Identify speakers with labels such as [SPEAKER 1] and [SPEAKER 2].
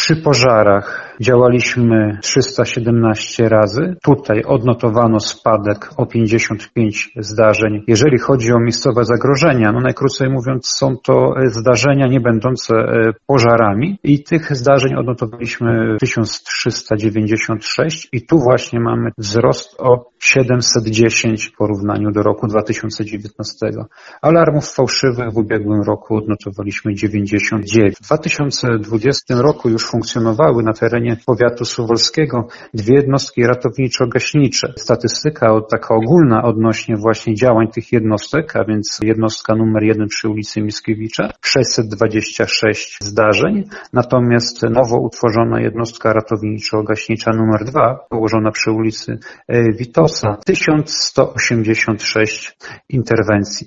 [SPEAKER 1] Przy pożarach działaliśmy 317 razy. Tutaj odnotowano spadek o 55 zdarzeń. Jeżeli chodzi o miejscowe zagrożenia, najkrócej mówiąc, są to zdarzenia nie będące pożarami i tych zdarzeń odnotowaliśmy 1396 i tu właśnie mamy wzrost o 710 w porównaniu do roku 2019. Alarmów fałszywych w ubiegłym roku odnotowaliśmy 99. W 2020 roku już funkcjonowały na terenie powiatu suwalskiego 2 jednostki ratowniczo-gaśnicze. Statystyka taka ogólna odnośnie właśnie działań tych jednostek, a więc jednostka numer 1 przy ulicy Mickiewicza, 626 zdarzeń, natomiast nowo utworzona jednostka ratowniczo-gaśnicza numer 2, położona przy ulicy Witosa, 1186 interwencji.